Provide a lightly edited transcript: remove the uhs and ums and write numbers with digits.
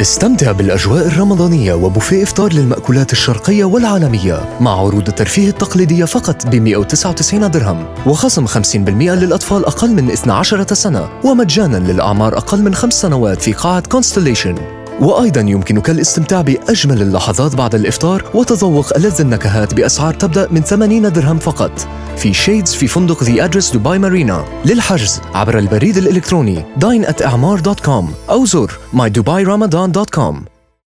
استمتع بالأجواء الرمضانية وبوفيه إفطار للمأكولات الشرقية والعالمية مع عروض الترفيه التقليدية فقط ب199 درهم، وخصم 50% للأطفال أقل من 12 سنة، ومجانا للأعمار أقل من 5 سنوات في قاعة كونستليشن. وأيضاً يمكنك الاستمتاع بأجمل اللحظات بعد الإفطار وتذوق ألذ النكهات بأسعار تبدأ من 80 درهم فقط في شيدز في فندق The Address دبي مارينا. للحجز عبر البريد الإلكتروني dine@اعمار.com أو زر mydubiramadan.com.